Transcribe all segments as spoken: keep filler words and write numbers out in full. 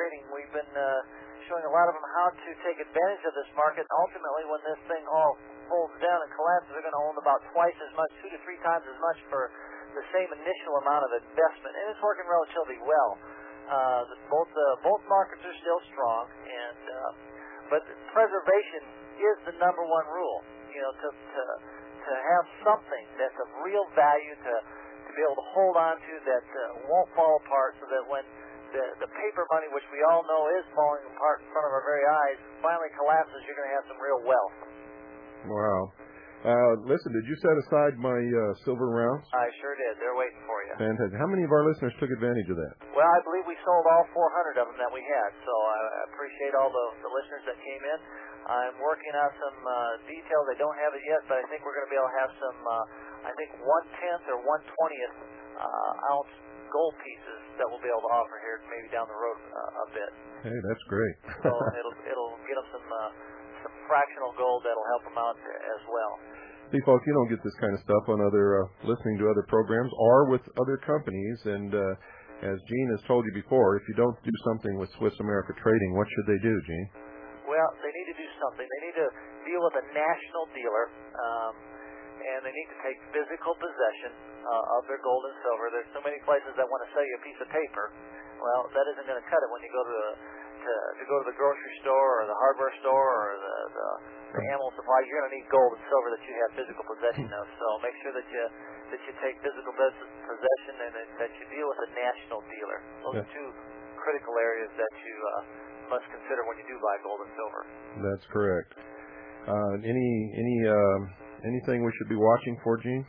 Trading, we've been uh, showing a lot of them how to take advantage of this market. And ultimately, when this thing all folds down and collapses, they're going to own about twice as much, two to three times as much for the same initial amount of investment, and it's working relatively well. Uh, the, both uh, both markets are still strong, and uh, but preservation is the number one rule. You know, to to to have something that's of real value to to be able to hold on to that uh, won't fall apart, so that when the the paper money, which we all know is falling apart in front of our very eyes, finally collapses, you're going to have some real wealth. Wow. Uh, listen, did you set aside my uh, silver rounds? I sure did. They're waiting for you. Fantastic. How many of our listeners took advantage of that? Well, I believe we sold all four hundred of them that we had, so I appreciate all the, the listeners that came in. I'm working on some uh, details. I don't have it yet, but I think we're going to be able to have some, uh, I think, one-tenth or one-twentieth uh, ounce gold pieces that we'll be able to offer here maybe down the road uh, a bit. Hey, that's great. So it'll, it'll get them some... Uh, some fractional gold that'll help them out as well. See, folks, you don't get this kind of stuff on other, uh, listening to other programs or with other companies. And uh, as Gene has told you before, if you don't do something with Swiss America Trading, what should they do, Gene? Well, they need to do something. They need to deal with a national dealer, um, and they need to take physical possession uh, of their gold and silver. There's so many places that want to sell you a piece of paper. Well, that isn't going to cut it when you go to the To, to go to the grocery store or the hardware store or the, the, the animal supply. You're going to need gold and silver that you have physical possession of. So make sure that you that you take physical possession and that you deal with a national dealer. Those yeah. are two critical areas that you uh, must consider when you do buy gold and silver. That's correct. Uh, any any uh, anything we should be watching for, Gene?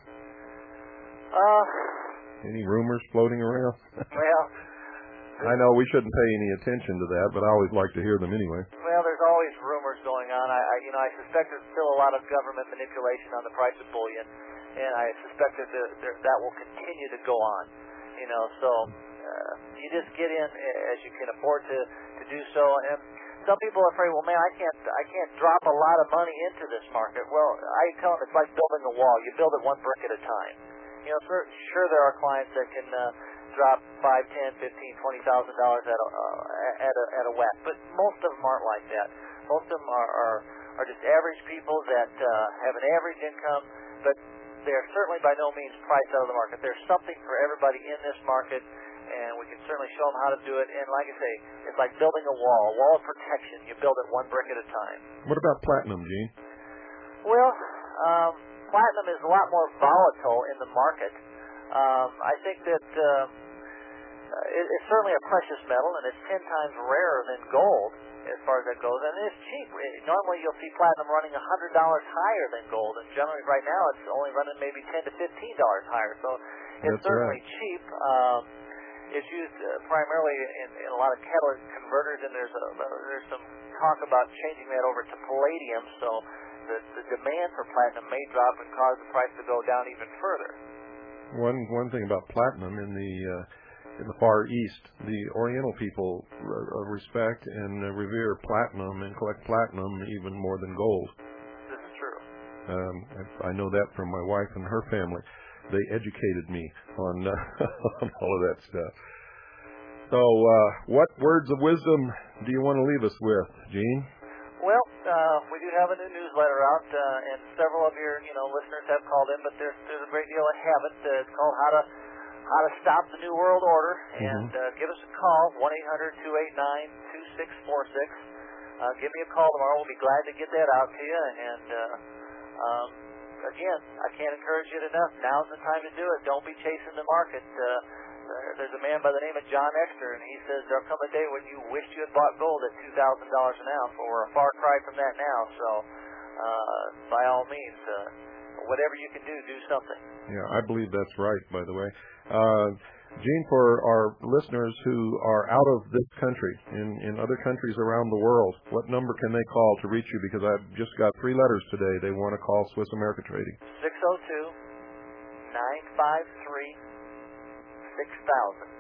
Uh, any rumors floating around? Well. I know we shouldn't pay any attention to that, but I always like to hear them anyway. Well, there's always rumors going on. I, I you know, I suspect there's still a lot of government manipulation on the price of bullion, and I suspect that the, there, that will continue to go on. You know, so uh, you just get in as you can afford to, to do so. And some people are afraid, well, man, I can't I can't drop a lot of money into this market. Well, I tell them it's like building a wall. You build it one brick at a time. You know, sure, sure there are clients that can. Uh, drop five, ten, fifteen, twenty thousand dollars at a uh, at a at a whack, but most of them aren't like that. Most of them are are, are just average people that uh, have an average income, but they're certainly by no means priced out of the market. There's something for everybody in this market, and we can certainly show them how to do it. And like I say, it's like building a wall, a wall of protection. You build it one brick at a time. What about platinum, Gene? Well, um, platinum is a lot more volatile in the market. Um, I think that uh, it, it's certainly a precious metal, and it's ten times rarer than gold as far as that goes, and it's cheap. Normally you'll see platinum running one hundred dollars higher than gold, and generally right now it's only running maybe ten to fifteen dollars higher, so it's That's certainly right. cheap. Um, it's used uh, primarily in, in a lot of catalytic converters, and there's, a, there's some talk about changing that over to palladium, so the, the demand for platinum may drop and cause the price to go down even further. One one thing about platinum in the uh, in the Far East, the Oriental people uh, respect and uh, revere platinum and collect platinum even more than gold. This is true. Um, I, I know that from my wife and her family. They educated me on, uh, on all of that stuff. So, uh, what words of wisdom do you want to leave us with, Gene? Well, uh, we do have a new newsletter out, uh, and several of your, you know, listeners have called in, but there's, there's a great deal that haven't. Uh, it's called How to How to Stop the New World Order, and uh, give us a call, one eight hundred, two eight nine, two six four six. Uh, give me a call tomorrow. We'll be glad to get that out to you. And uh, um, again, I can't encourage you enough. Now's the time to do it. Don't be chasing the market. Uh, There's a man by the name of John Exter, and he says there'll come a day when you wished you had bought gold at two thousand dollars an ounce. Well, we're a far cry from that now, so uh, by all means, uh, whatever you can do, do something. Yeah, I believe that's right, by the way. Uh, Gene, for our listeners who are out of this country, in, in other countries around the world, what number can they call to reach you? Because I've just got three letters today. They want to call Swiss America Trading. six oh two, nine five three, six thousand.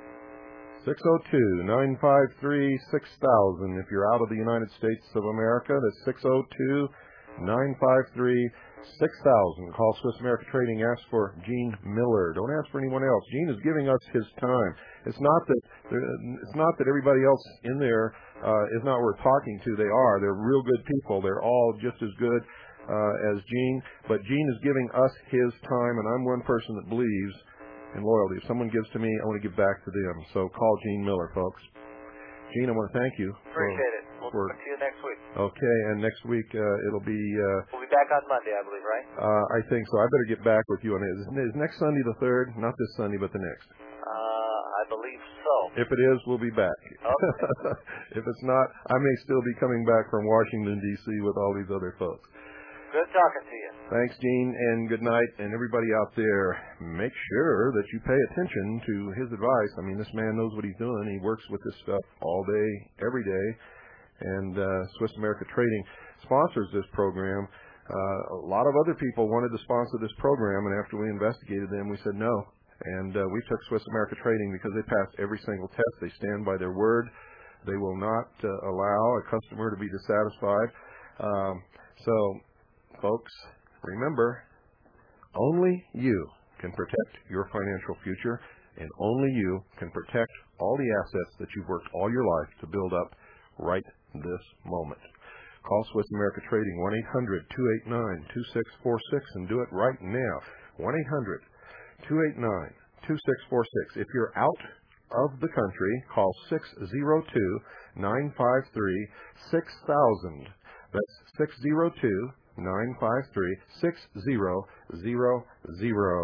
six oh two, nine five three, six thousand. If you're out of the United States of America, that's six oh two, nine five three, six thousand. Call Swiss America Trading. Ask for Gene Miller. Don't ask for anyone else. Gene is giving us his time. It's not that it's not that everybody else in there uh, is not worth talking to. They are. They're real good people. They're all just as good uh, as Gene. But Gene is giving us his time, and I'm one person that believes in loyalty. If someone gives to me, I want to give back to them. So call Gene Miller, folks. Gene, I want to thank you. Appreciate it. We'll for, talk to you next week. Okay, and next week uh, it'll be... Uh, we'll be back on Monday, I believe, right? Uh, I think so. I better get back with you on it. Is, is next Sunday the third? Not this Sunday, but the next. Uh, I believe so. If it is, we'll be back. Okay. If it's not, I may still be coming back from Washington, D C with all these other folks. Good talking to you. Thanks, Gene, and good night. And everybody out there, make sure that you pay attention to his advice. I mean, this man knows what he's doing. He works with this stuff all day, every day. And uh, Swiss America Trading sponsors this program. Uh, a lot of other people wanted to sponsor this program, and after we investigated them, we said no. And uh, we took Swiss America Trading because they passed every single test. They stand by their word. They will not uh, allow a customer to be dissatisfied. Um, so, folks, remember, only you can protect your financial future, and only you can protect all the assets that you've worked all your life to build up right this moment. Call Swiss America Trading, one eight hundred, two eight nine, two six four six, and do it right now. one eight hundred, two eight nine, two six four six. If you're out of the country, call six zero two, nine five three, six thousand. That's six zero two, nine five three, six zero zero zero.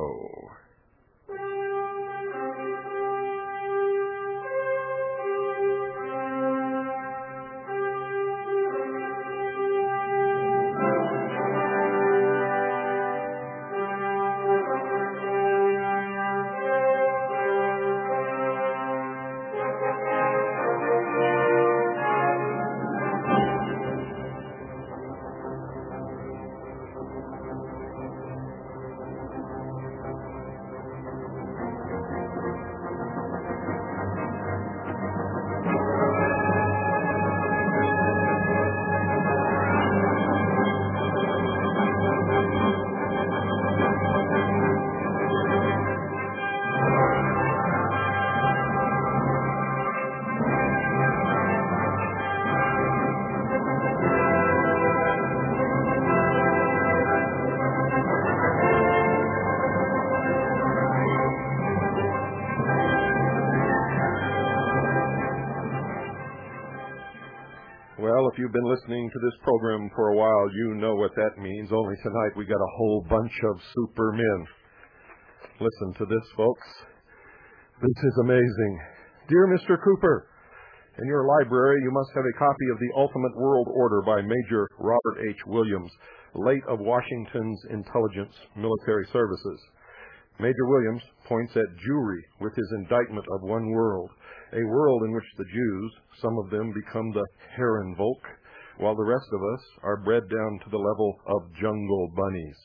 Well, if you've been listening to this program for a while, you know what that means. Only tonight we got a whole bunch of supermen. Listen to this, folks. This is amazing. Dear Mister Cooper, in your library you must have a copy of The Ultimate World Order by Major Robert H. Williams, late of Washington's Intelligence Military Services. Major Williams points at Jewry with his indictment of one world, a world in which the Jews, some of them become the Herrenvolk, while the rest of us are bred down to the level of jungle bunnies.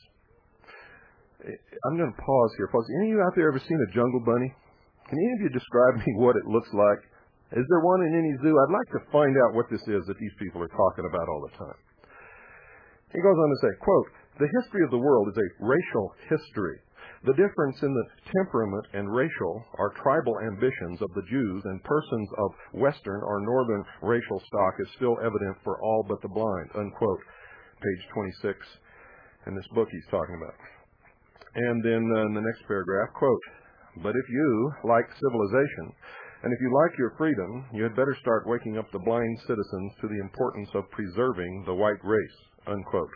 I'm going to pause here, folks. Any of you out there ever seen a jungle bunny? Can any of you describe me what it looks like? Is there one in any zoo? I'd like to find out what this is that these people are talking about all the time. He goes on to say, quote, "The history of the world is a racial history. The difference in the temperament and racial or tribal ambitions of the Jews and persons of Western or Northern racial stock is still evident for all but the blind," unquote. Page twenty-six in this book he's talking about. And then uh, in the next paragraph, quote, "But if you like civilization, and if you like your freedom, you had better start waking up the blind citizens to the importance of preserving the white race," unquote.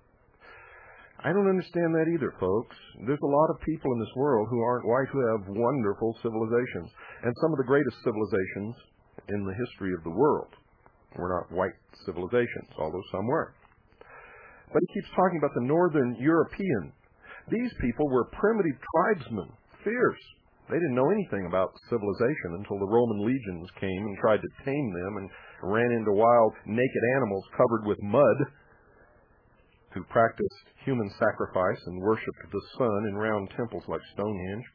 I don't understand that either, folks. There's a lot of people in this world who aren't white who have wonderful civilizations. And some of the greatest civilizations in the history of the world were not white civilizations, although some were. But he keeps talking about the Northern European. These people were primitive tribesmen, fierce. They didn't know anything about civilization until the Roman legions came and tried to tame them and ran into wild, naked animals covered with mud, who practiced human sacrifice and worshipped the sun in round temples like Stonehenge.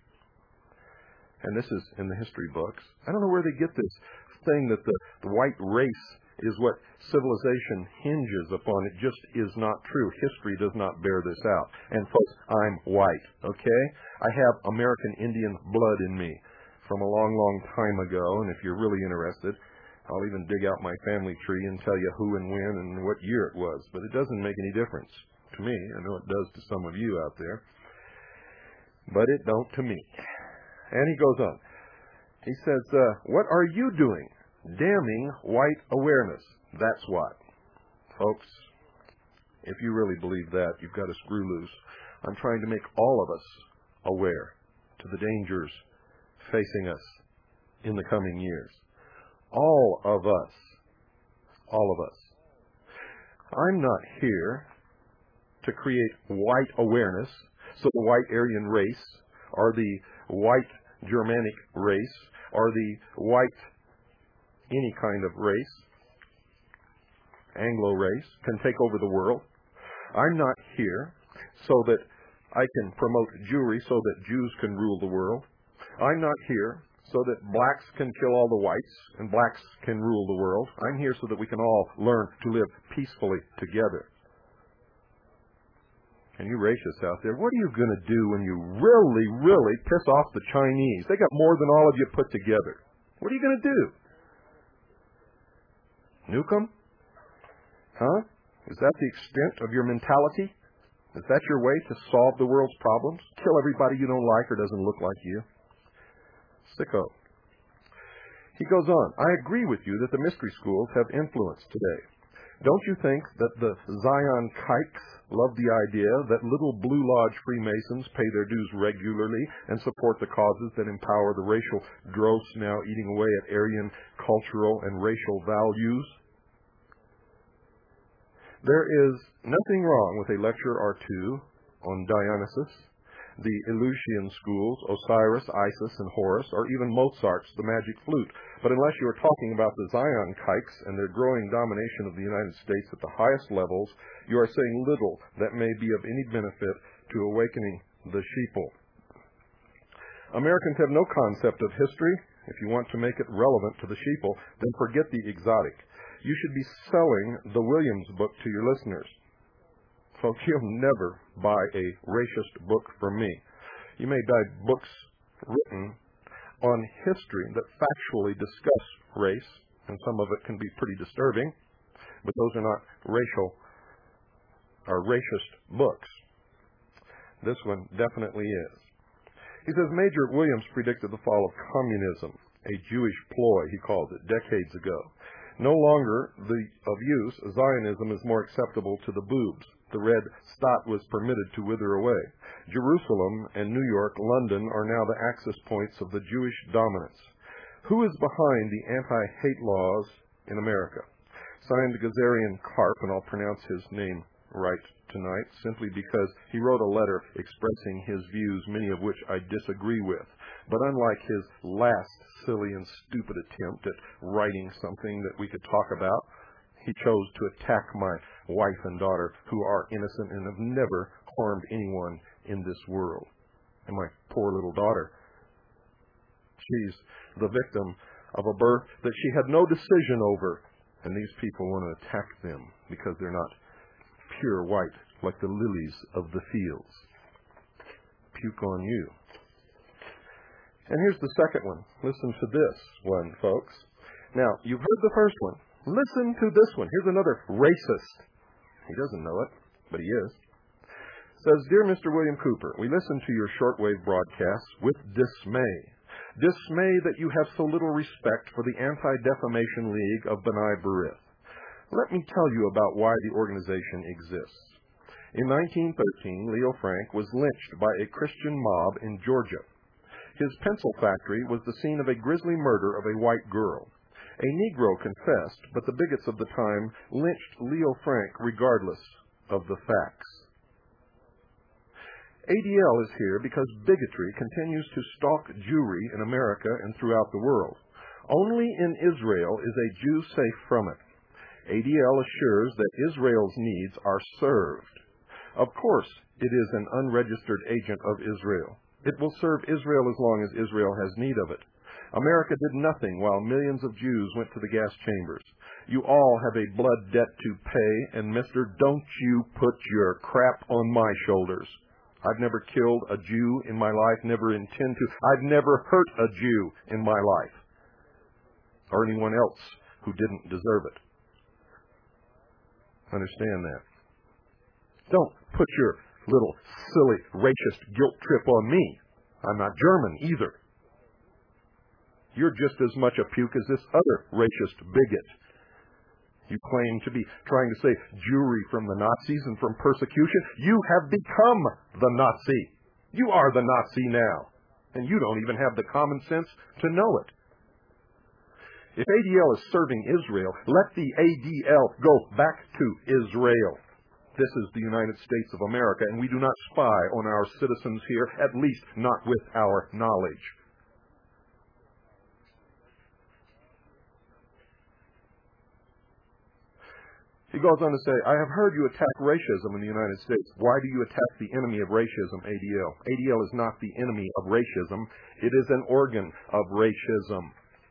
And this is in the history books. I don't know where they get this thing that the, the white race is what civilization hinges upon. It just is not true. History does not bear this out. And folks, I'm white, okay? I have American Indian blood in me from a long, long time ago, and if you're really interested, I'll even dig out my family tree and tell you who and when and what year it was. But it doesn't make any difference to me. I know it does to some of you out there. But it don't to me. And he goes on. He says, uh, what are you doing? Damning white awareness. That's what. Folks, if you really believe that, you've got a screw loose. I'm trying to make all of us aware to the dangers facing us in the coming years. All of us. All of us. I'm not here to create white awareness so the white Aryan race or the white Germanic race or the white any kind of race, Anglo race, can take over the world. I'm not here so that I can promote Jewry so that Jews can rule the world. I'm not here so that blacks can kill all the whites and blacks can rule the world. I'm here so that we can all learn to live peacefully together. And you racists out there, what are you going to do when you really, really piss off the Chinese? They got more than all of you put together. What are you going to do? Nuke them? Huh? Is that the extent of your mentality? Is that your way to solve the world's problems? Kill everybody you don't like or doesn't look like you? Sicko. He goes on, I agree with you that the mystery schools have influence today. Don't you think that the Zion kikes love the idea that little Blue Lodge Freemasons pay their dues regularly and support the causes that empower the racial dross now eating away at Aryan cultural and racial values? There is nothing wrong with a lecture or two on Dionysus, the Eleusinian schools, Osiris, Isis, and Horus, or even Mozart's The Magic Flute. But unless you are talking about the Zion kikes and their growing domination of the United States at the highest levels, you are saying little that may be of any benefit to awakening the sheeple. Americans have no concept of history. If you want to make it relevant to the sheeple, then forget the exotic. You should be selling the Williams book to your listeners. Folks, you'll never buy a racist book from me. You may buy books written on history that factually discuss race, and some of it can be pretty disturbing, but those are not racial or racist books. This one definitely is. He says Major Williams predicted the fall of communism, a Jewish ploy, he calls it, decades ago. No longer the of use, Zionism is more acceptable to the boobs. The red stot was permitted to wither away. Jerusalem and New York, London are now the access points of the Jewish dominance. Who is behind the anti-hate laws in America? Signed Gazarian Karp, and I'll pronounce his name right tonight, simply because he wrote a letter expressing his views, many of which I disagree with. But unlike his last silly and stupid attempt at writing something that we could talk about, he chose to attack my wife and daughter, who are innocent and have never harmed anyone in this world. And my poor little daughter, she's the victim of a birth that she had no decision over. And these people want to attack them because they're not pure white like the lilies of the fields. Puke on you. And here's the second one. Listen to this one, folks. Now, you've heard the first one. Listen to this one. Here's another racist. He doesn't know it, but he is. Says, Dear Mister William Cooper, we listen to your shortwave broadcasts with dismay. Dismay that you have so little respect for the Anti-Defamation League of B'nai B'rith. Let me tell you about why the organization exists. In nineteen thirteen, Leo Frank was lynched by a Christian mob in Georgia. His pencil factory was the scene of a grisly murder of a white girl. A Negro confessed, but the bigots of the time lynched Leo Frank regardless of the facts. A D L is here because bigotry continues to stalk Jewry in America and throughout the world. Only in Israel is a Jew safe from it. A D L assures that Israel's needs are served. Of course, it is an unregistered agent of Israel. It will serve Israel as long as Israel has need of it. America did nothing while millions of Jews went to the gas chambers. You all have a blood debt to pay, and mister, don't you put your crap on my shoulders. I've never killed a Jew in my life, never intend to. I've never hurt a Jew in my life, or anyone else who didn't deserve it. Understand that. Don't put your little silly racist guilt trip on me. I'm not German either. You're just as much a puke as this other racist bigot. You claim to be trying to save Jewry from the Nazis and from persecution. You have become the Nazi. You are the Nazi now. And you don't even have the common sense to know it. If A D L is serving Israel, let the A D L go back to Israel. This is the United States of America, and we do not spy on our citizens here, at least not with our knowledge. He goes on to say, I have heard you attack racism in the United States. Why do you attack the enemy of racism, A D L? A D L is not the enemy of racism. It is an organ of racism.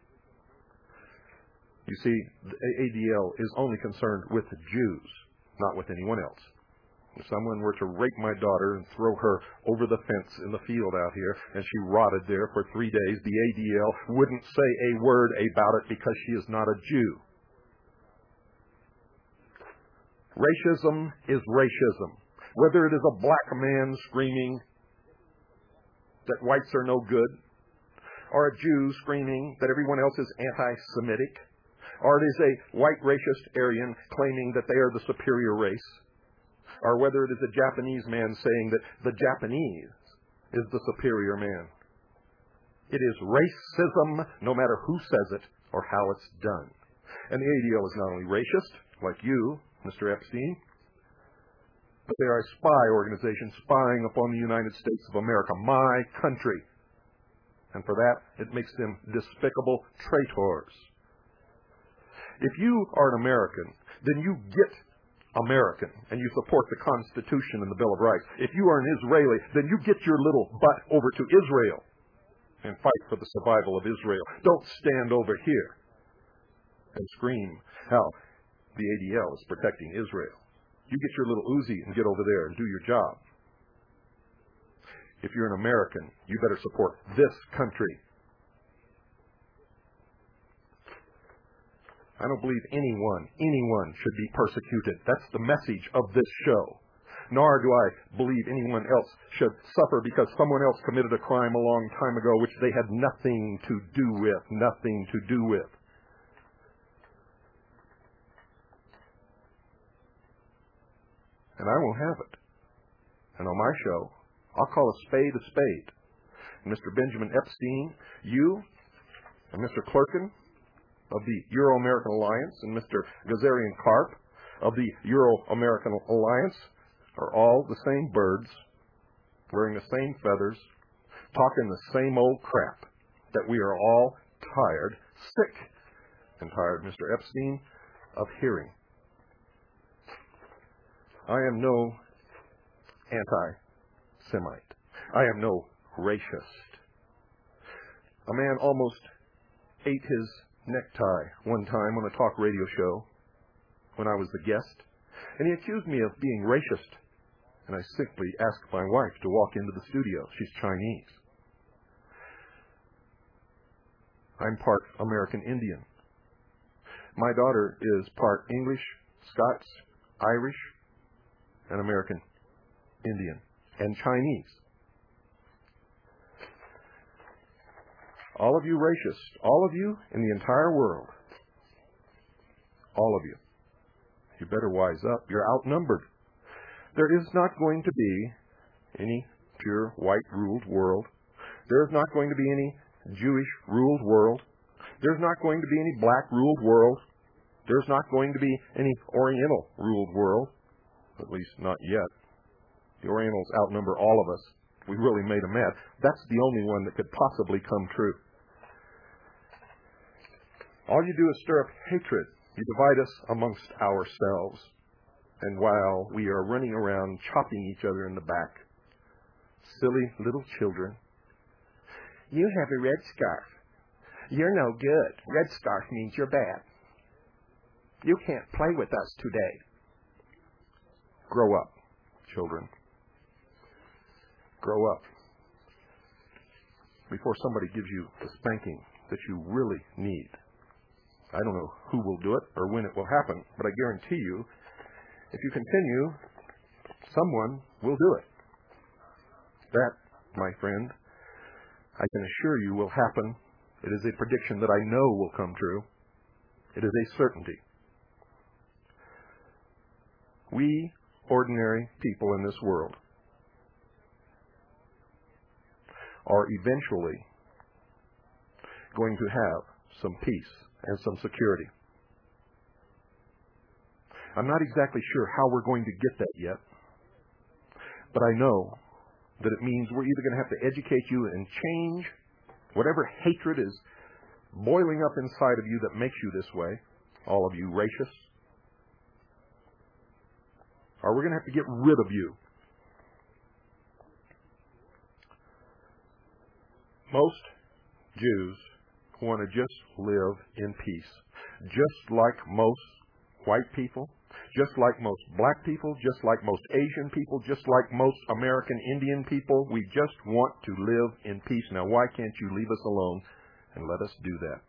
You see, the A D L is only concerned with Jews, not with anyone else. If someone were to rape my daughter and throw her over the fence in the field out here, and she rotted there for three days, the A D L wouldn't say a word about it because she is not a Jew. Racism is racism. Whether it is a black man screaming that whites are no good, or a Jew screaming that everyone else is anti-Semitic, or it is a white racist Aryan claiming that they are the superior race, or whether it is a Japanese man saying that the Japanese is the superior man. It is racism, no matter who says it or how it's done. And the A D L is not only racist, like you, Mister Epstein, but they are a spy organization spying upon the United States of America, my country. And for that, it makes them despicable traitors. If you are an American, then you get American, and you support the Constitution and the Bill of Rights. If you are an Israeli, then you get your little butt over to Israel and fight for the survival of Israel. Don't stand over here and scream how the A D L is protecting Israel. You get your little Uzi and get over there and do your job. If you're an American, you better support this country. I don't believe anyone, anyone should be persecuted. That's the message of this show. Nor do I believe anyone else should suffer because someone else committed a crime a long time ago which they had nothing to do with, nothing to do with. And I won't have it. And on my show, I'll call a spade a spade. And Mister Benjamin Epstein, you, and Mister Clerkin of the Euro-American Alliance, and Mister Gazarian Karp of the Euro-American Alliance are all the same birds, wearing the same feathers, talking the same old crap that we are all tired, sick and tired, Mister Epstein, of hearing. I am no anti-Semite. I am no racist. A man almost ate his necktie one time on a talk radio show when I was the guest, and he accused me of being racist. And I simply asked my wife to walk into the studio. She's Chinese. I'm part American Indian. My daughter is part English, Scots, Irish, and American Indian, and Chinese. All of you racists, all of you in the entire world, all of you, you better wise up. You're outnumbered. There is not going to be any pure white-ruled world. There is not going to be any Jewish-ruled world. There's not going to be any black-ruled world. There's not going to be any Oriental-ruled world. At least not yet. The Orientals outnumber all of us. We really made them mad. That's the only one that could possibly come true. All you do is stir up hatred. You divide us amongst ourselves. And while we are running around chopping each other in the back, silly little children, you have a red scarf. You're no good. Red scarf means you're bad. You can't play with us today. Grow up, children. Grow up. Before somebody gives you the spanking that you really need. I don't know who will do it or when it will happen, but I guarantee you, if you continue, someone will do it. That, my friend, I can assure you will happen. It is a prediction that I know will come true. It is a certainty. We, ordinary people in this world, are eventually going to have some peace and some security. I'm not exactly sure how we're going to get that yet, but I know that it means we're either going to have to educate you and change whatever hatred is boiling up inside of you that makes you this way, all of you racists, or we're going to have to get rid of you. Most Jews want to just live in peace, just like most white people, just like most black people, just like most Asian people, just like most American Indian people. We just want to live in peace. Now, why can't you leave us alone and let us do that?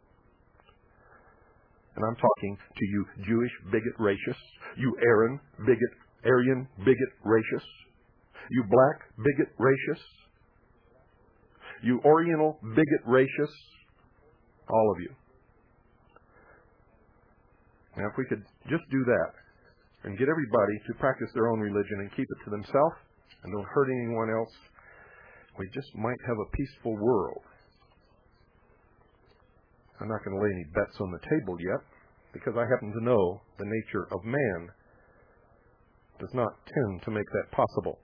And I'm talking to you Jewish bigot racists, you Aryan bigot, Aryan bigot racists, you black bigot racists, you Oriental bigot racists, all of you. Now, if we could just do that and get everybody to practice their own religion and keep it to themselves and don't hurt anyone else, we just might have a peaceful world. I'm not going to lay any bets on the table yet because I happen to know the nature of man does not tend to make that possible.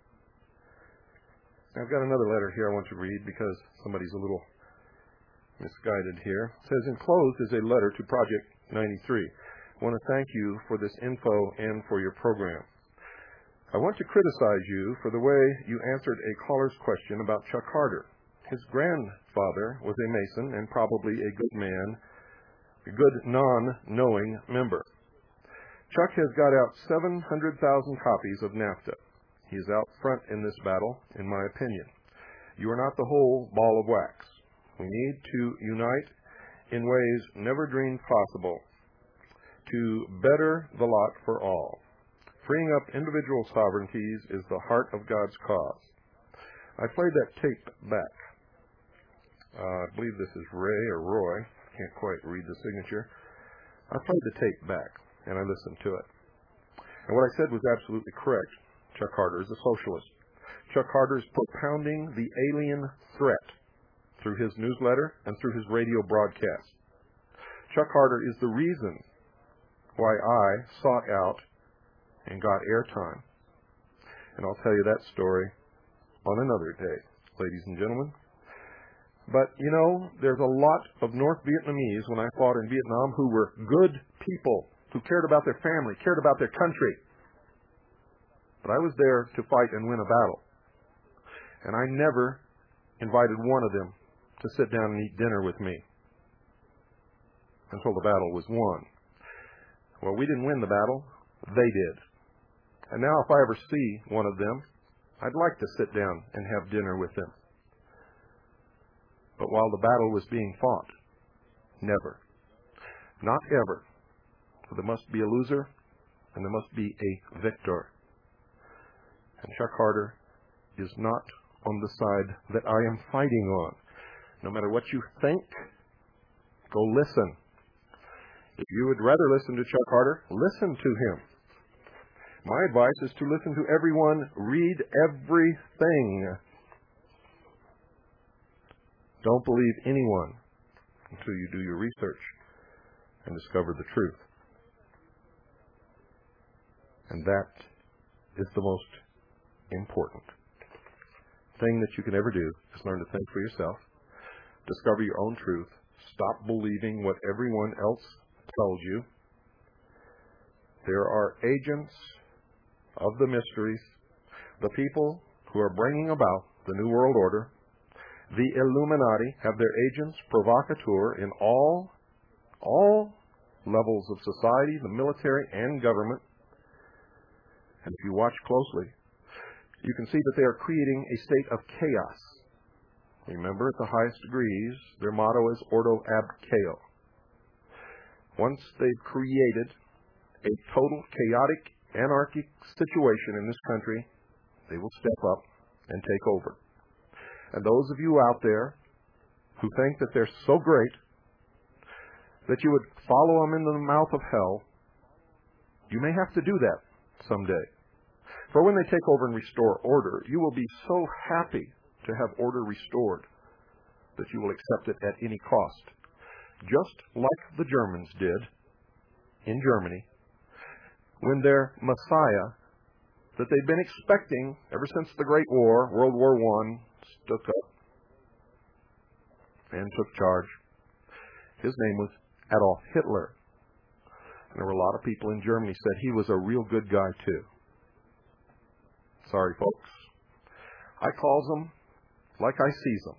I've got another letter here I want to read because somebody's a little misguided here. It says, enclosed is a letter to Project ninety-three. I want to thank you for this info and for your program. I want to criticize you for the way you answered a caller's question about Chuck Carter. His grandfather was a Mason and probably a good man, a good non-knowing member. Chuck has got out seven hundred thousand copies of NAFTA. He is out front in this battle, in my opinion. You are not the whole ball of wax. We need to unite in ways never dreamed possible to better the lot for all. Freeing up individual sovereignties is the heart of God's cause. I played that tape back. Uh, I believe this is Ray or Roy. Can't quite read the signature. I played the tape back, and I listened to it. And what I said was absolutely correct. Chuck Carter is a socialist. Chuck Carter is propounding the alien threat through his newsletter and through his radio broadcast. Chuck Carter is the reason why I sought out and got airtime. And I'll tell you that story on another day, ladies and gentlemen. But, you know, there's a lot of North Vietnamese when I fought in Vietnam who were good people, who cared about their family, cared about their country. But I was there to fight and win a battle. And I never invited one of them to sit down and eat dinner with me until the battle was won. Well, we didn't win the battle. They did. And now if I ever see one of them, I'd like to sit down and have dinner with them. But while the battle was being fought, never. Not ever. For there must be a loser and there must be a victor. And Chuck Carter is not on the side that I am fighting on. No matter what you think, go listen. If you would rather listen to Chuck Carter, listen to him. My advice is to listen to everyone, read everything. Don't believe anyone until you do your research and discover the truth. And that is the most important thing that you can ever do, is learn to think for yourself, discover your own truth, stop believing what everyone else tells you. There are agents of the mysteries, the people who are bringing about the New World Order. The Illuminati have their agents provocateur in all, all levels of society, the military and government. And if you watch closely, you can see that they are creating a state of chaos. Remember, at the highest degrees, their motto is Ordo ab Chao. Once they've created a total chaotic, anarchic situation in this country, they will step up and take over. And those of you out there who think that they're so great that you would follow them into the mouth of hell, you may have to do that someday. For when they take over and restore order, you will be so happy to have order restored that you will accept it at any cost. Just like the Germans did in Germany when their Messiah that they'd been expecting ever since the Great War, World War One, stood up and took charge. His name was Adolf Hitler. And there were a lot of people in Germany said he was a real good guy too. Sorry, folks. I calls them like I sees them.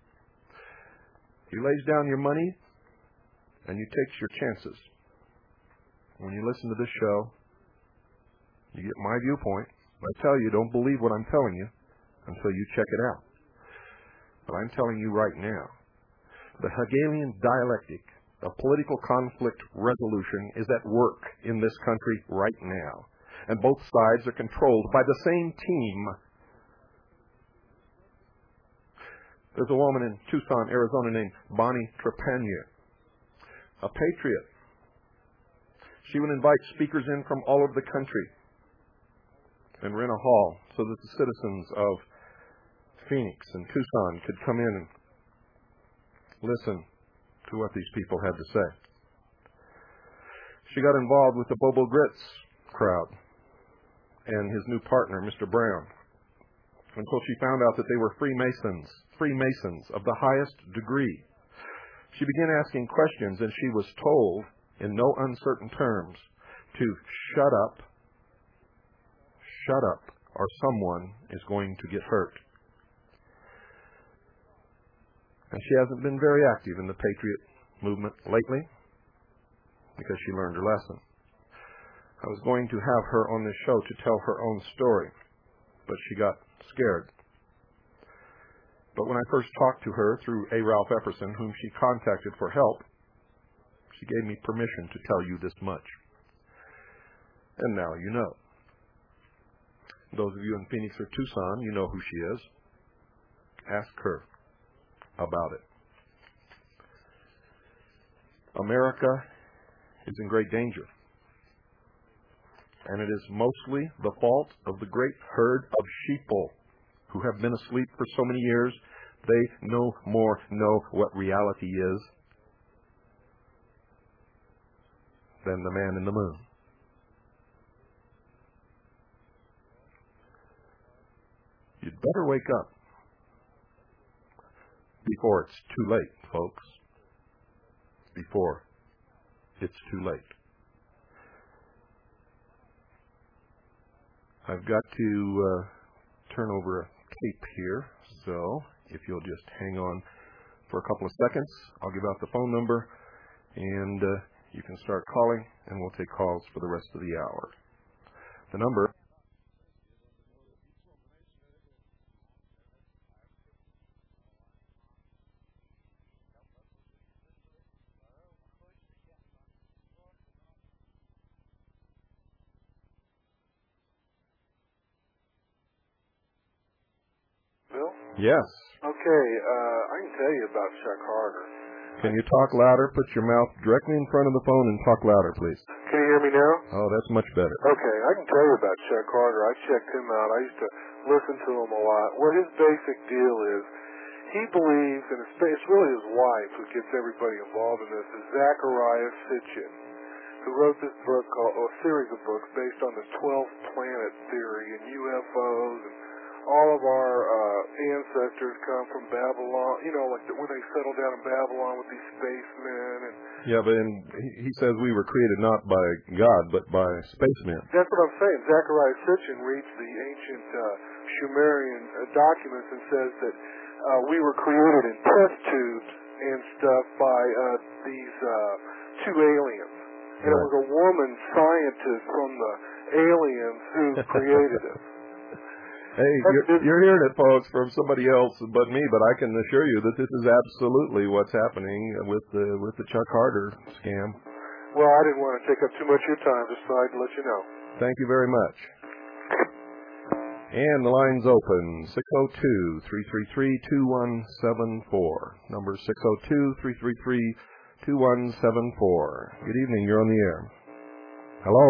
He lays down your money and you takes your chances. When you listen to this show, you get my viewpoint. I tell you, don't believe what I'm telling you until you check it out. But I'm telling you right now, the Hegelian dialectic of political conflict resolution is at work in this country right now. And both sides are controlled by the same team. There's a woman in Tucson, Arizona named Bonnie Trepanier, a patriot. She would invite speakers in from all over the country and rent a hall so that the citizens of Phoenix and Tucson could come in and listen to what these people had to say. She got involved with the Bobo Grits crowd and his new partner, Mister Brown, until she found out that they were Freemasons, Freemasons of the highest degree. She began asking questions, and she was told in no uncertain terms to shut up, shut up, or someone is going to get hurt. And she hasn't been very active in the Patriot movement lately because she learned her lesson. I was going to have her on this show to tell her own story, but she got scared. But when I first talked to her through A. Ralph Epperson, whom she contacted for help, she gave me permission to tell you this much. And now you know. Those of you in Phoenix or Tucson, you know who she is. Ask her about it. America is in great danger. And it is mostly the fault of the great herd of sheeple who have been asleep for so many years, they no more know what reality is than the man in the moon. You'd better wake up before it's too late, folks. Before it's too late. I've got to uh, turn over a tape here, so if you'll just hang on for a couple of seconds, I'll give out the phone number, and uh, you can start calling, and we'll take calls for the rest of the hour. The number... Bill? Yes. Okay, uh, I can tell you about Chuck Harder. Can you talk louder? Put your mouth directly in front of the phone and talk louder, please. Can you hear me now? Oh, that's much better. Okay, I can tell you about Chuck Harder. I checked him out. I used to listen to him a lot. What his basic deal is, he believes, and it's, it's really his wife who gets everybody involved in this, is Zachariah Sitchin, who wrote this book, called, or a series of books based on the twelfth planet theory and U F Os, and all of our uh, ancestors come from Babylon, you know, like the, when they settled down in Babylon with these spacemen. And yeah, but in, he, he says we were created not by God, but by spacemen. That's what I'm saying. Zachariah Sitchin reads the ancient uh, Sumerian uh, documents and says that uh, we were created in test tubes and stuff by uh, these uh, two aliens. and it was a woman scientist from the aliens who created it. Hey, you're, you're hearing it, folks, from somebody else but me, but I can assure you that this is absolutely what's happening with the with the Chuck Harder scam. Well, I didn't want to take up too much of your time, just thought I'd let you know. Thank you very much. And the line's open, six oh two, three three three, two one seven four. Number six oh two, three three three, two one seven four. Good evening, you're on the air. Hello?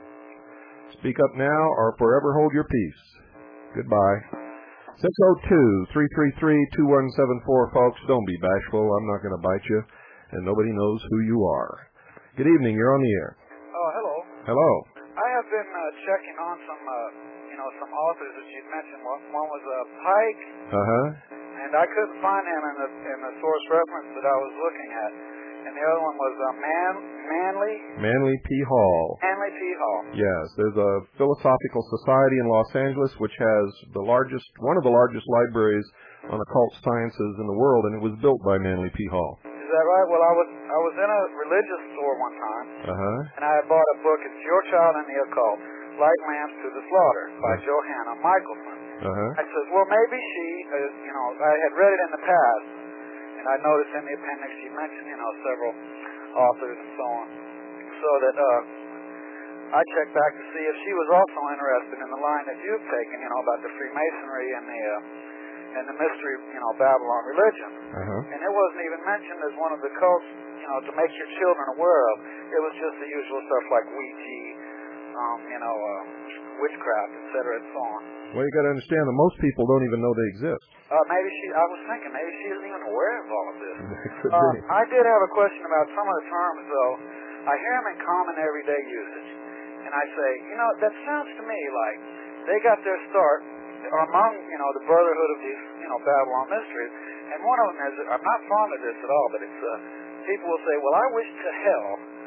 Speak up now or forever hold your peace. Goodbye. six oh two, three three three, two one seven four, folks. Don't be bashful. I'm not going to bite you, and nobody knows who you are. Good evening, you're on the air. Oh, hello. Hello. I have been uh, checking on some, uh, you know, some authors that you'd mentioned. One, one was uh, Pike, Uh-huh. and I couldn't find him in the in the source reference that I was looking at. And the other one was uh, Man Manly Manly P. Hall. Manly P. Hall. Yes, there's a Philosophical Society in Los Angeles which has the largest, one of the largest libraries on occult sciences in the world, and it was built by Manly P. Hall. Is that right? Well, I was I was in a religious store one time, Uh-huh. and I had bought a book. It's Your Child in the Occult: Light Lamps to the Slaughter by Johanna Michelson. Uh-huh. I says, well, maybe she, uh, you know, I had read it in the past, and I noticed in the appendix she mentioned, you know, several authors and so on, so that uh, I checked back to see if she was also interested in the line that you've taken, you know, about the Freemasonry and the uh, and the mystery, you know, Babylon religion. Uh-huh. And it wasn't even mentioned as one of the cults, you know, to make your children aware of. It was just the usual stuff like Ouija, um, you know, uh, witchcraft, et cetera, and so on. Well, you got to understand that most people don't even know they exist. Uh, maybe she, I was thinking, maybe she isn't even aware of all of this. Could Uh, be. I did have a question about some of the terms, though. I hear them in common everyday usage. And I say, you know, that sounds to me like they got their start among, you know, the brotherhood of these, you know, Babylon mysteries. And one of them is, I'm not fond of this at all, but it's, uh, people will say, well, I wish to hell,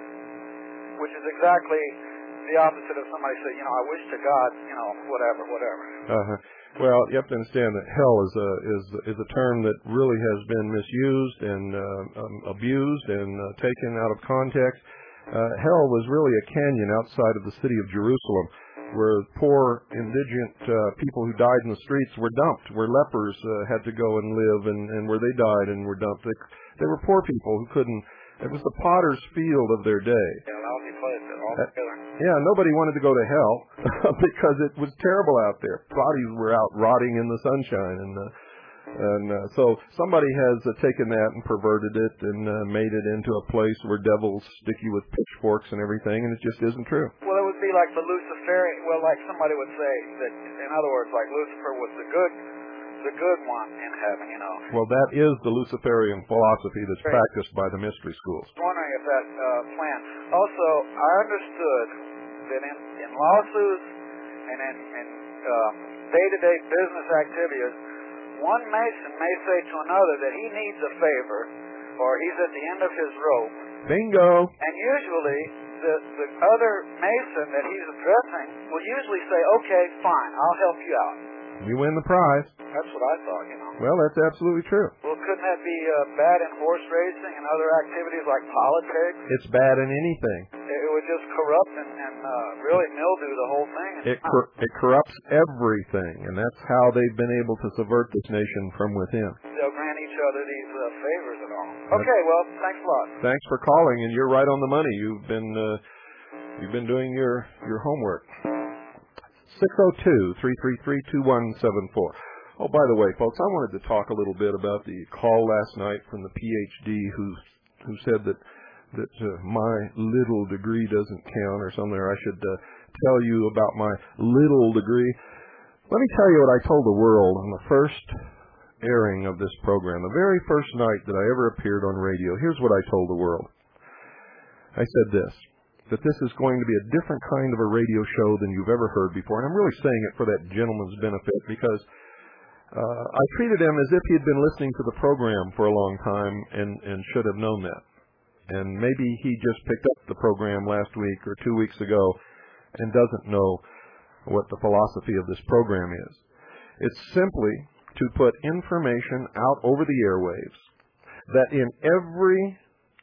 which is exactly the opposite of somebody saying, you know, I wish to God, you know, whatever, whatever. Uh-huh. Well, you have to understand that hell is a is is a term that really has been misused and uh, um, abused and uh, taken out of context. Uh, hell was really a canyon outside of the city of Jerusalem, where poor indigent uh, people who died in the streets were dumped, where lepers uh, had to go and live, and, and where they died and were dumped. They, they were poor people who couldn't. It was the potter's field of their day. Yeah, lousy place altogether. Yeah, nobody wanted to go to hell because it was terrible out there. Bodies were out rotting in the sunshine, and uh, and uh, so somebody has uh, taken that and perverted it and uh, made it into a place where devils stick you with pitchforks and everything, and it just isn't true. Well, it would be like the Luciferian. Well, like somebody would say that, in other words, like Lucifer was the good, the good one in heaven, you know. Well, that is the Luciferian philosophy that's Right. practiced by the mystery schools. I was wondering if that uh, plan. Also, I understood that in, in lawsuits and in, in uh, day-to-day business activities, one Mason may say to another that he needs a favor, or he's at the end of his rope. Bingo! And usually, the, the other Mason that he's addressing will usually say, okay, fine, I'll help you out. You win the prize. That's what I thought, you know. Well, that's absolutely true. Well, couldn't that be uh, bad in horse racing and other activities like politics? It's bad in anything. It, it would just corrupt and, and uh, really mildew the whole thing. It cor- it corrupts everything, and that's how they've been able to subvert this nation from within. They'll grant each other these uh, favors and all. Okay, well, thanks a lot. Thanks for calling, and you're right on the money. You've been uh, you've been doing your your homework. six oh two, three three three, two one seven four. Oh, by the way, folks, I wanted to talk a little bit about the call last night from the P H D who who said that that uh, my little degree doesn't count or something, or I should uh, tell you about my little degree. Let me tell you what I told the world on the first airing of this program, the very first night that I ever appeared on radio. Here's what I told the world. I said this, that this is going to be a different kind of a radio show than you've ever heard before. And I'm really saying it for that gentleman's benefit because uh, I treated him as if he had been listening to the program for a long time and, and should have known that. And maybe he just picked up the program last week or two weeks ago and doesn't know what the philosophy of this program is. It's simply to put information out over the airwaves that in every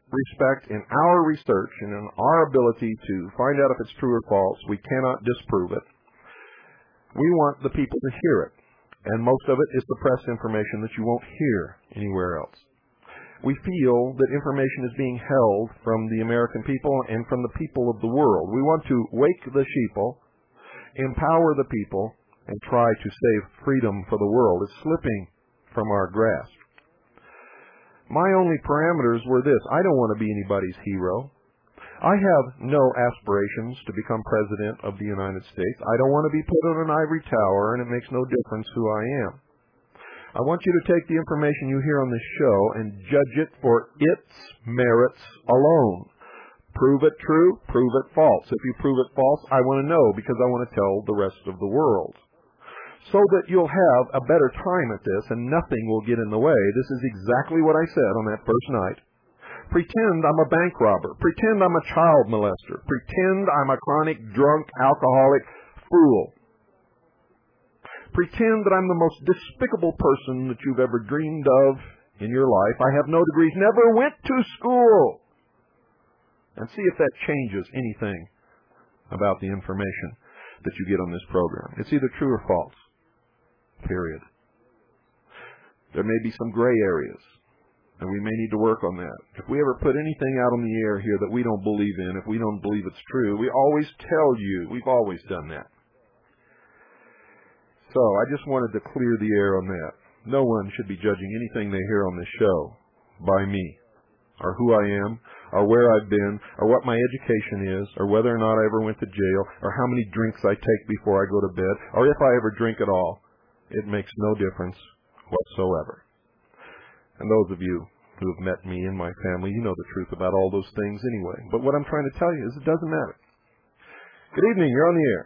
respect in our research and in our ability to find out if it's true or false. We cannot disprove it. We want the people to hear it, and most of it is suppressed information that you won't hear anywhere else. We feel that information is being held from the American people and from the people of the world. We want to wake the sheeple, empower the people, and try to save freedom for the world. It's slipping from our grasp. My only parameters were this: I don't want to be anybody's hero. I have no aspirations to become president of the United States. I don't want to be put on an ivory tower, and it makes no difference who I am. I want you to take the information you hear on this show and judge it for its merits alone. Prove it true, prove it false. If you prove it false, I want to know, because I want to tell the rest of the world. So that you'll have a better time at this and nothing will get in the way. This is exactly what I said on that first night. Pretend I'm a bank robber. Pretend I'm a child molester. Pretend I'm a chronic drunk, alcoholic fool. Pretend that I'm the most despicable person that you've ever dreamed of in your life. I have no degrees, never went to school. And see if that changes anything about the information that you get on this program. It's either true or false. Period. There may be some gray areas, and we may need to work on that. If we ever put anything out on the air here that we don't believe in, if we don't believe it's true, we always tell you. We've always done that. So I just wanted to clear the air on that. No one should be judging anything they hear on this show by me, or who I am, or where I've been, or what my education is, or whether or not I ever went to jail, or how many drinks I take before I go to bed, or if I ever drink at all. It makes no difference whatsoever. And those of you who have met me and my family, you know the truth about all those things anyway. But what I'm trying to tell you is it doesn't matter. Good evening. You're on the air.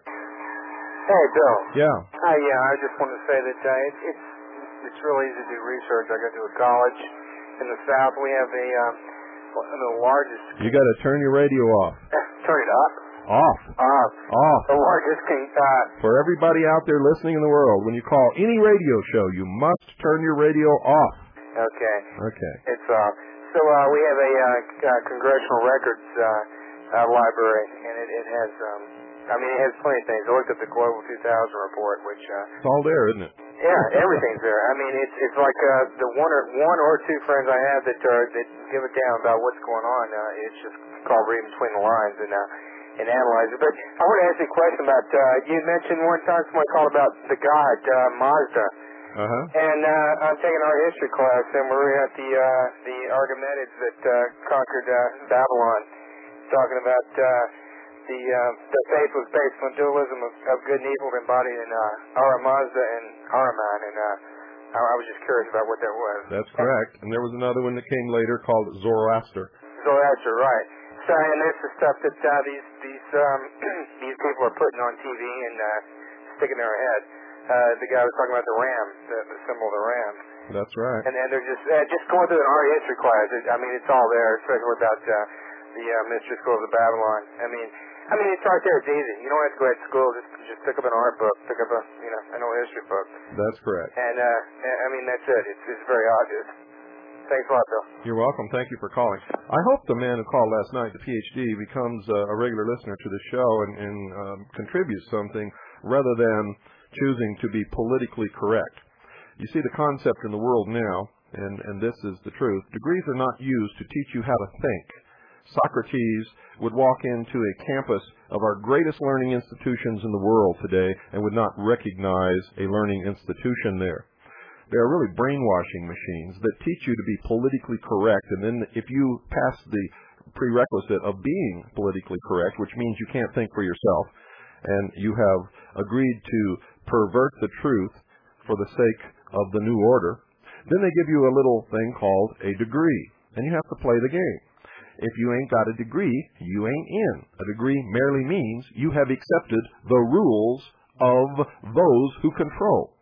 Hey, Bill. Yeah. Hi, yeah, I just want to say that uh, it, it's it's real easy to do research. I go to a college in the South. We have a um, one of the largest. You got to turn your radio off. Turn it up. Off. Off. Off. The largest. Uh, For everybody out there listening in the world, when you call any radio show, you must turn your radio off. Okay. Okay. It's off. So uh, we have a uh, uh, congressional records uh, uh, library, and it, it has. Um, I mean, it has plenty of things. I looked at the Global two thousand report, which... Uh, it's all there, isn't it? Yeah, everything's there. I mean, it's it's like uh, the one or one or two friends I have that uh, that give a damn about what's going on. Uh, it's just called reading between the lines and uh, and analyze it. But I want to ask you a question about... Uh, you mentioned one time someone called about the god, uh, Mazda. Uh-huh. And uh, I'm taking our history class, and we're at the uh, the Archimedes that uh, conquered uh, Babylon, talking about... Uh, The, uh, the faith was based on dualism of, of good and evil embodied in uh, Ara Mazda and Ahriman, and uh, I, I was just curious about what that was. That's correct. And there was another one that came later called Zoroaster. Zoroaster, right. So, and this is stuff that uh, these these um, these people are putting on T V and uh, sticking in their head. Uh, the guy was talking about the ram, the, the symbol of the ram. That's right. And then they're just uh, just going through an art history class. It, I mean, it's all there, especially about uh, the uh, Mystery Schools of Babylon. I mean. I mean, it's right there. It's easy. You don't have to go to school. Just just pick up an art book, pick up a you know an old history book. That's correct. And uh, I mean, that's it. It's it's very obvious. Thanks a lot, Bill. You're welcome. Thank you for calling. I hope the man who called last night, the P H D, becomes uh, a regular listener to the show and, and um, contributes something rather than choosing to be politically correct. You see the concept in the world now, and and this is the truth. Degrees are not used to teach you how to think. Socrates would walk into a campus of our greatest learning institutions in the world today and would not recognize a learning institution there. They are really brainwashing machines that teach you to be politically correct, and then if you pass the prerequisite of being politically correct, which means you can't think for yourself, and you have agreed to pervert the truth for the sake of the new order, then they give you a little thing called a degree, and you have to play the game. If you ain't got a degree, you ain't in. A degree merely means you have accepted the rules of those who control.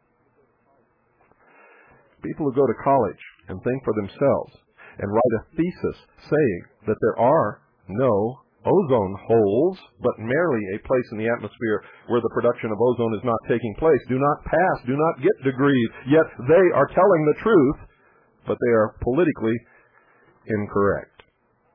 People who go to college and think for themselves and write a thesis saying that there are no ozone holes, but merely a place in the atmosphere where the production of ozone is not taking place, do not pass, do not get degrees, yet they are telling the truth, but they are politically incorrect.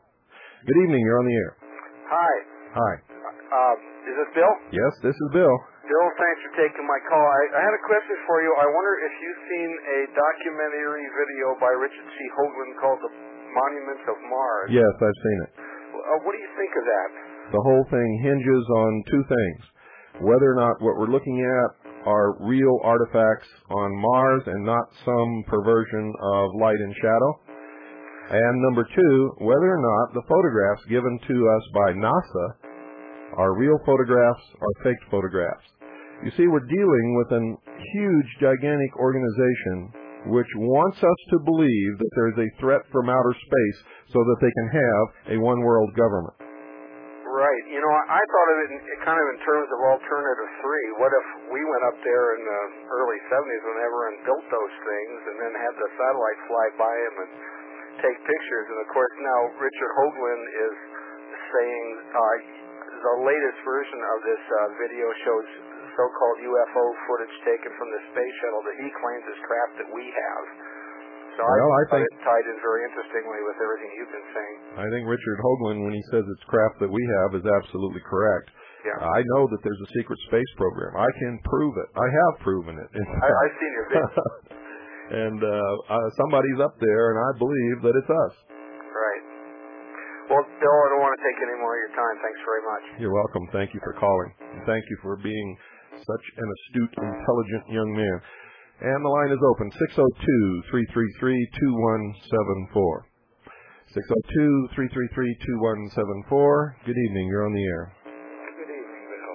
Good evening. You're on the air. Hi. Hi. Uh, is this Bill? Yes, this is Bill. Bill, thanks for taking my call. I, I had a question for you. I wonder if you've seen a documentary video by Richard C. Hoagland called The Monuments of Mars. Yes, I've seen it. Uh, what do you think of that? The whole thing hinges on two things. Whether or not what we're looking at are real artifacts on Mars and not some perversion of light and shadow. And number two, whether or not the photographs given to us by NASA are real photographs or fake photographs. You see, we're dealing with a huge, gigantic organization which wants us to believe that there's a threat from outer space so that they can have a one-world government. Right. You know, I thought of it in, kind of in terms of alternative three. What if we went up there in the early seventies, whenever, and built those things, and then had the satellite fly by them and take pictures? And of course, now Richard Hoagland is saying uh, the latest version of this uh, video shows so-called U F O footage taken from the space shuttle that he claims is craft that we have. So well, I, I think it tied in very interestingly with everything you've been saying. I think Richard Hoagland, when he says it's craft that we have, is absolutely correct. Yeah. I know that there's a secret space program. I can prove it. I have proven it. I, I've seen your video. and uh, uh, somebody's up there, and I believe that it's us. Right. Well, Bill, I don't want to take any more of your time. Thanks very much. You're welcome. Thank you for calling. And thank you for being such an astute, intelligent young man. And the line is open, six oh two, three three three, two one seven four. six oh two, three three three, two one seven four. Good evening. You're on the air. Good evening, Bill.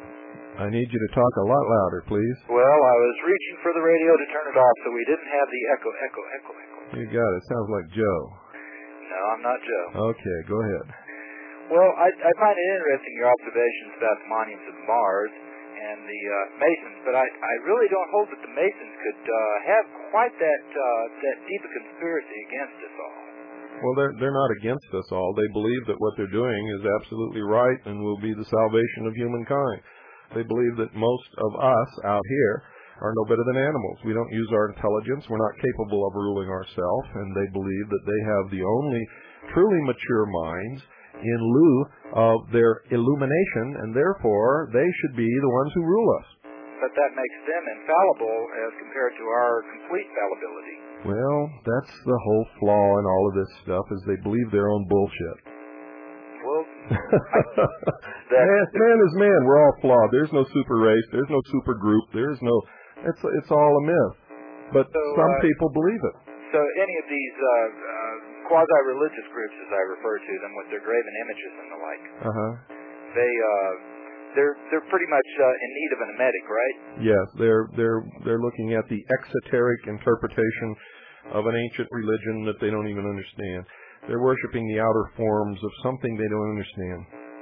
I need you to talk a lot louder, please. Well, I was reaching for the radio to turn it off so we didn't have the echo, echo, echo, echo. You got it. Sounds like Joe. No, I'm not Joe. Okay, go ahead. Well, I, I find it interesting, your observations about the monuments of Mars and the uh, Masons, but I, I really don't hold that the Masons could uh, have quite that uh, that deep a conspiracy against us all. Well, they're, they're not against us all. They believe that what they're doing is absolutely right and will be the salvation of humankind. They believe that most of us out here are no better than animals. We don't use our intelligence. We're not capable of ruling ourselves, and they believe that they have the only truly mature minds in lieu of their illumination, and therefore they should be the ones who rule us. But that makes them infallible as compared to our complete fallibility. Well, that's the whole flaw in all of this stuff, is they believe their own bullshit. Well, man, man is man. We're all flawed. There's no super race. There's no super group. There's no... It's, it's all a myth. But so, some uh, people believe it. So any of these uh, uh, quasi-religious groups, as I refer to them, with their graven images and the like, uh-huh. they... Uh, They're they're pretty much uh, in need of an emetic, right? Yes, they're they're they're looking at the exoteric interpretation of an ancient religion that they don't even understand. They're worshiping the outer forms of something they don't understand.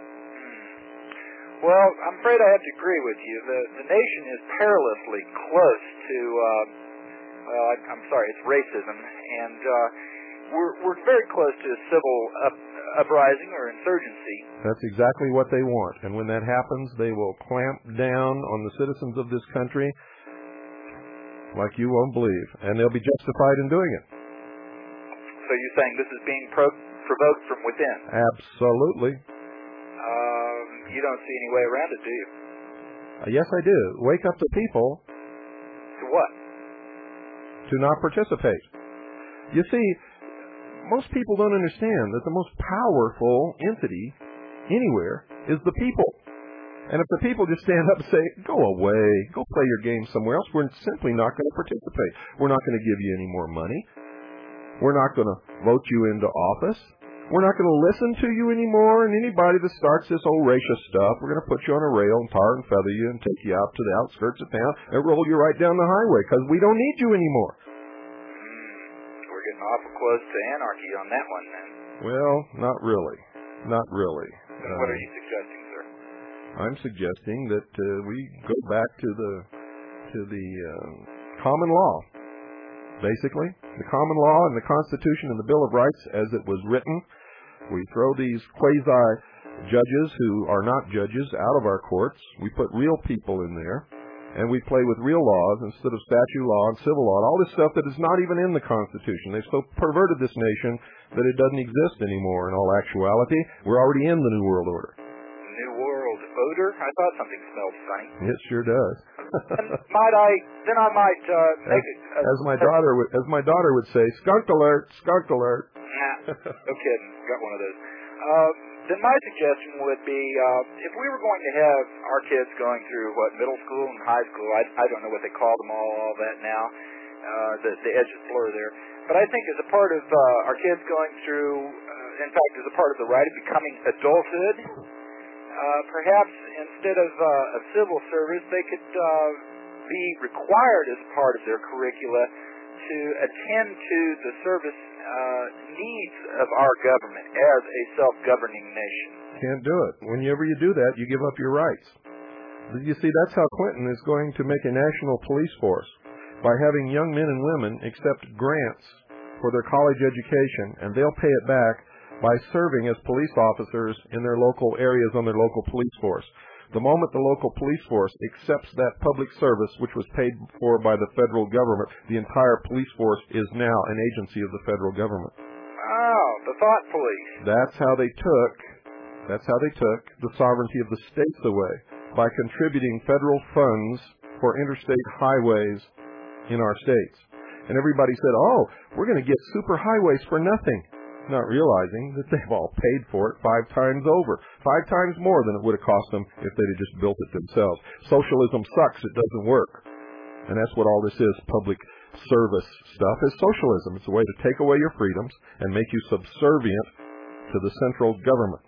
Well, I'm afraid I have to agree with you. The the nation is perilously close to uh, well, I, I'm sorry, it's racism, and uh, we're we're very close to a civil up, uprising or insurgency. That's exactly what they want. And when that happens, they will clamp down on the citizens of this country like you won't believe. And they'll be justified in doing it. So you're saying this is being pro- provoked from within? Absolutely. Um, you don't see any way around it, do you? Uh, yes, I do. Wake up the people. To what? To not participate. You see, most people don't understand that the most powerful entity anywhere is the people. And if the people just stand up and say, go away, go play your game somewhere else, we're simply not going to participate. We're not going to give you any more money. We're not going to vote you into office. We're not going to listen to you anymore. And anybody that starts this old racist stuff, we're going to put you on a rail and tar and feather you and take you out to the outskirts of town and roll you right down the highway because we don't need you anymore. Awful close to anarchy on that one, then. Well, not really. Not really. Then what uh, are you suggesting, sir? I'm suggesting that uh, we go back to the to the uh, common law, basically. The common law and the Constitution and the Bill of Rights as it was written. We throw these quasi-judges who are not judges out of our courts. We put real people in there. and we play with real laws instead of statute law and civil law, and all this stuff that is not even in the Constitution. They've so perverted this nation that it doesn't exist anymore in all actuality. We're already in the New World Order. New World odor? I thought something smelled funny. It sure does. And might I, then I might uh, make as, it... Uh, as my daughter would, as my daughter would say, skunk alert, skunk alert. Nah, no kidding. Got one of those. Uh, then my suggestion would be, uh, if we were going to have our kids going through, what, middle school and high school, I, I don't know what they call them all, all that now, uh, the, the edges blur there, but I think as a part of uh, our kids going through, uh, in fact, as a part of the rite of becoming adulthood, uh, perhaps instead of uh, a civil service, they could uh, be required as part of their curricula to attend to the service uh, needs of our government as a self-governing nation. Can't do it. Whenever you do that, you give up your rights. You see, that's how Clinton is going to make a national police force, by having young men and women accept grants for their college education, and they'll pay it back by serving as police officers in their local areas on their local police force. The moment the local police force accepts that public service, which was paid for by the federal government, the entire police force is now an agency of the federal government. Oh, the thought police. That's how they took, that's how they took the sovereignty of the states away, by contributing federal funds for interstate highways in our states. And everybody said, oh, we're going to get super highways for nothing, not realizing that they've all paid for it five times over, five times more than it would have cost them if they'd have just built it themselves. Socialism sucks. It doesn't work. And that's what all this is, public service stuff, is socialism. It's a way to take away your freedoms and make you subservient to the central government.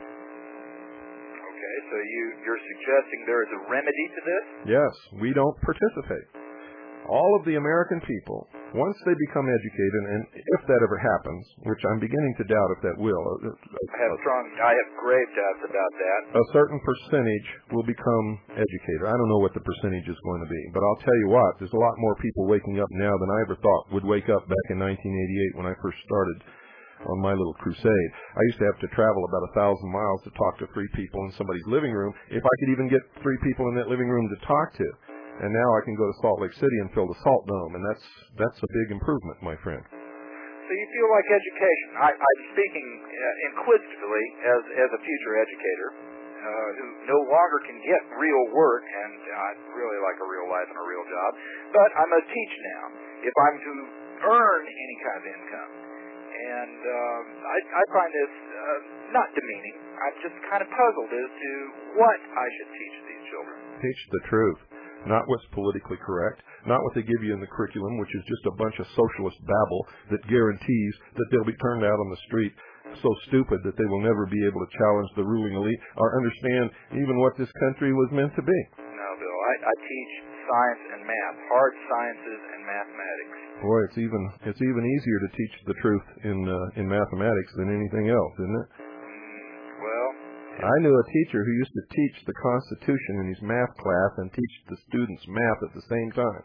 Okay, so you, you're suggesting there is a remedy to this? Yes, we don't participate. All of the American people, once they become educated, and if that ever happens, which I'm beginning to doubt if that will, I have strong, I have grave doubts about that. A certain percentage will become educated. I don't know what the percentage is going to be, but I'll tell you what, there's a lot more people waking up now than I ever thought would wake up back in nineteen eighty-eight when I first started on my little crusade. I used to have to travel about a thousand miles to talk to three people in somebody's living room, if I could even get three people in that living room to talk to. And now I can go to Salt Lake City and fill the Salt Dome, and that's that's a big improvement, my friend. So you feel like education, I, I'm speaking uh, inquisitively as, as a future educator uh, who no longer can get real work, and I'd really like a real life and a real job, but I'm going to teach now if I'm to earn any kind of income. And uh, I, I find this uh, not demeaning. I'm just kind of puzzled as to what I should teach these children. Teach the truth. Not what's politically correct, not what they give you in the curriculum, which is just a bunch of socialist babble that guarantees that they'll be turned out on the street so stupid that they will never be able to challenge the ruling elite or understand even what this country was meant to be. No, Bill, I, I teach science and math, hard sciences and mathematics. Boy, it's even it's even easier to teach the truth in uh, in mathematics than anything else, isn't it? Well, I knew a teacher who used to teach the Constitution in his math class and teach the students math at the same time.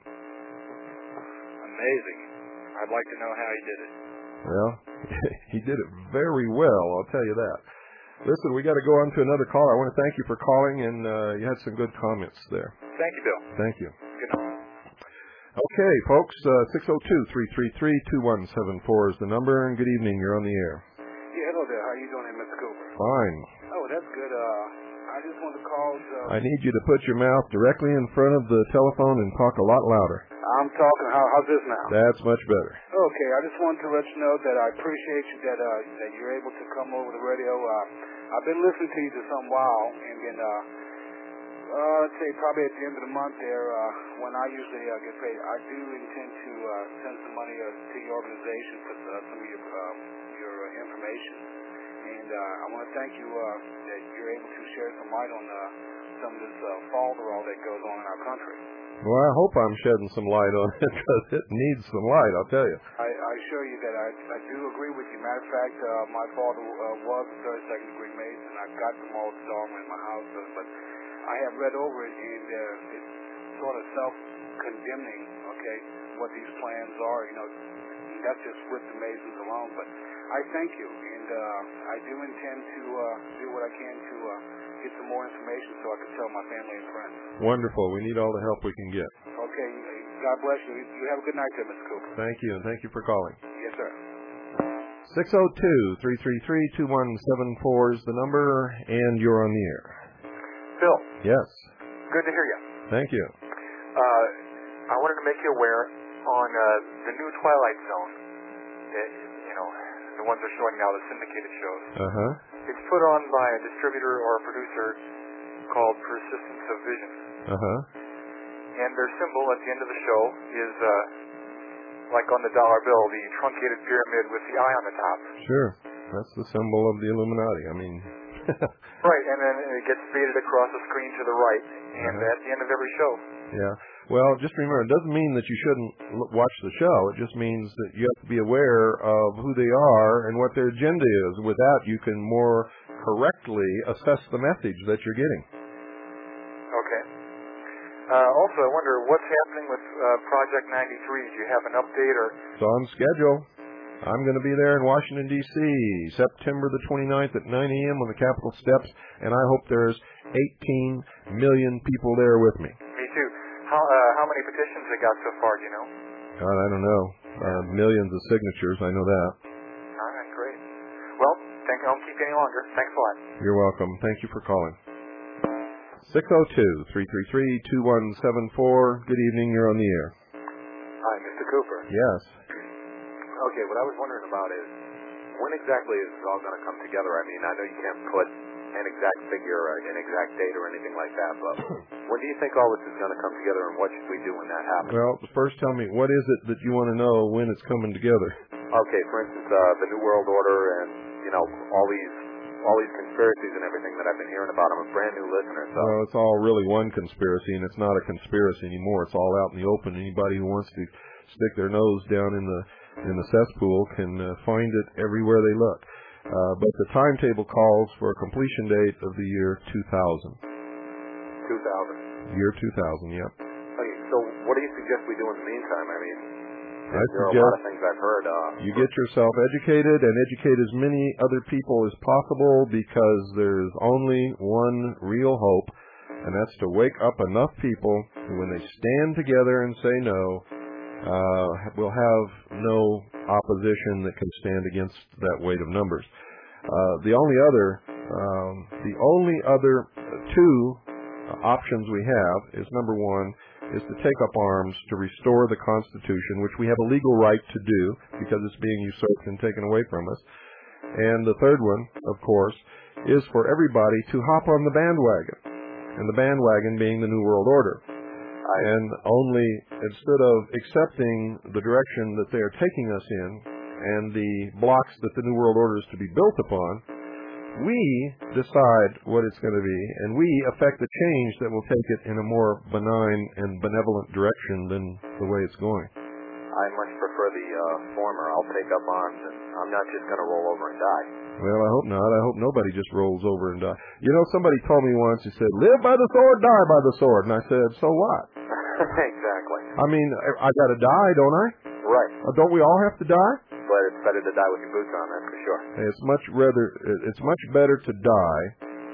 Amazing. I'd like to know how he did it. Well, he did it very well, I'll tell you that. Listen, we got to go on to another caller. I want to thank you for calling, and uh, you had some good comments there. Thank you, Bill. Thank you. Good night. Okay, folks, uh, six oh two, three three three, two one seven four is the number, and good evening. You're on the air. Yeah, hello there. How you doing, Mister Cooper? Fine. Oh, that's good. Uh, I just want to call. Uh, I need you to put your mouth directly in front of the telephone and talk a lot louder. I'm talking. How, how's this now? That's much better. Okay, I just wanted to let you know that I appreciate you that uh, that you're able to come over the radio. Uh, I've been listening to you for some while, and then uh, uh, let's say probably at the end of the month there, uh, when I usually uh, get paid, I do intend to uh, send some money uh, to your organization for uh, some of your uh, your uh, information. And uh, I want to thank you uh, that you're able to share some light on uh, some of this uh, falderall that goes on in our country. Well, I hope I'm shedding some light on it, because it needs some light, I'll tell you. I, I assure you that I, I do agree with you. Matter of fact, uh, my father uh, was a third, second degree Mason, and I've got them all dormant in my house. Uh, but I have read over it, and uh, it's sort of self-condemning, okay, what these plans are. You know, that's just with the Masons alone. But I thank you, and uh, I do intend to uh, do what I can to uh, get some more information so I can tell my family and friends. Wonderful. We need all the help we can get. Okay. God bless you. You have a good night there, Mister Cooper. Thank you, and thank you for calling. Yes, sir. six oh two, three three three, two one seven four is the number, and you're on the air. Phil. Yes. Good to hear you. Thank you. Uh, I wanted to make you aware on uh, the new Twilight Zone, that, you know, the ones they're showing now, the syndicated shows. Uh-huh. It's put on by a distributor or a producer called Persistence of Vision. Uh-huh. And their symbol at the end of the show is, uh, like on the dollar bill, the truncated pyramid with the eye on the top. Sure. That's the symbol of the Illuminati. I mean... Right, and then it gets faded across the screen to the right, and uh-huh. at the end of every show. Yeah. Well, just remember, it doesn't mean that you shouldn't l- watch the show. It just means that you have to be aware of who they are and what their agenda is. With that, you can more correctly assess the message that you're getting. Okay. Uh, also, I wonder what's happening with uh, Project ninety-three. Do you have an update? Or It's on schedule. I'm going to be there in Washington, D C, September the twenty-ninth at nine a.m. on the Capitol steps, and I hope there's eighteen million people there with me. Me too. How uh, how many petitions they got so far, do you know? God, I don't know. Uh, millions of signatures, I know that. All right, great. Well, thank you. I won't keep you any longer. Thanks a lot. You're welcome. Thank you for calling. six oh two, three three three, two one seven four. Good evening. You're on the air. Hi, Mister Cooper. Yes. Okay, what I was wondering about is, when exactly is it all going to come together? I mean, I know you can't put an exact figure or an exact date or anything like that, but when do you think all this is going to come together, and what should we do when that happens? Well, first tell me, what is it that you want to know when it's coming together? Okay, for instance, uh, the New World Order and, you know, all these all these conspiracies and everything that I've been hearing about. I'm a brand new listener, so... Well, it's all really one conspiracy, and it's not a conspiracy anymore. It's all out in the open. Anybody who wants to stick their nose down in the in the cesspool can uh, find it everywhere they look. Uh, but the timetable calls for a completion date of the year two thousand. two thousand. Year two thousand, yep. Okay, so what do you suggest we do in the meantime? I mean, I there are a suggest lot of things I've heard. Uh, you get yourself educated and educate as many other people as possible, because there's only one real hope, and that's to wake up enough people who, when they stand together and say no, uh, will have no opposition that can stand against that weight of numbers. Uh, the only other, um, the only other two options we have is, number one, is to take up arms to restore the Constitution, which we have a legal right to do because it's being usurped and taken away from us. And the third one, of course, is for everybody to hop on the bandwagon, and the bandwagon being the New World Order. And only, instead of accepting the direction that they are taking us in and the blocks that the New World Order is to be built upon, we decide what it's going to be, and we affect the change that will take it in a more benign and benevolent direction than the way it's going. I much prefer the uh, former. I'll take up arms, and I'm not just going to roll over and die. Well, I hope not. I hope nobody just rolls over and dies. You know, somebody told me once, he said, live by the sword, die by the sword. And I said, so what? Exactly. I mean, I, I got to die, don't I? Right. Uh, don't we all have to die? But it's better to die with your boots on, that's for sure. It's much rather. It's much better to die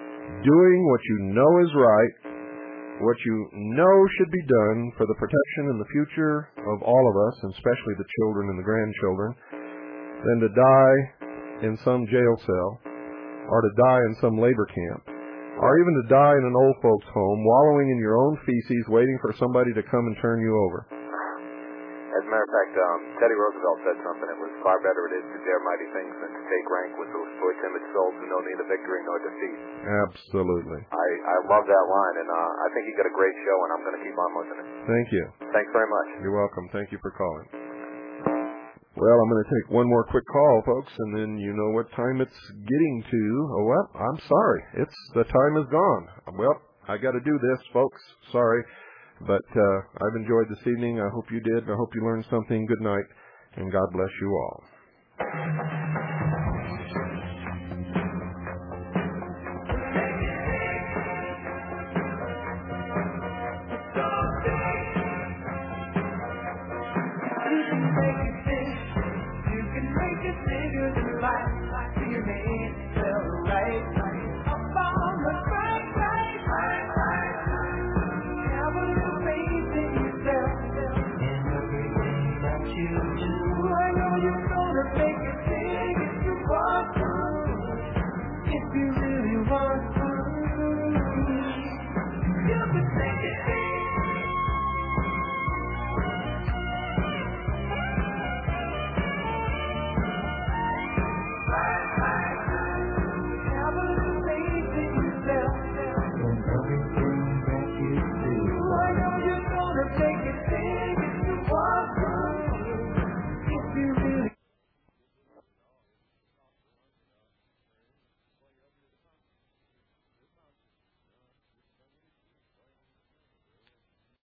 doing what you know is right, what you know should be done for the protection and the future of all of us, and especially the children and the grandchildren, than to die in some jail cell, or to die in some labor camp, or even to die in an old folks' home, wallowing in your own feces, waiting for somebody to come and turn you over. As a matter of fact, um, Teddy Roosevelt said something. It was far better it is to dare mighty things than to take rank with those poor timid souls who know neither victory nor defeat. Absolutely. I, I love that line, and uh, I think you got a great show, and I'm going to keep on listening. Thank you. Thanks very much. You're welcome. Thank you for calling. Well, I'm going to take one more quick call, folks, and then you know what time it's getting to. Oh, well, I'm sorry. It's the time is gone. Well, I got to do this, folks. Sorry. But uh, I've enjoyed this evening. I hope you did. I hope you learned something. Good night, and God bless you all. Make you think make it bigger than life. See your name spelled right.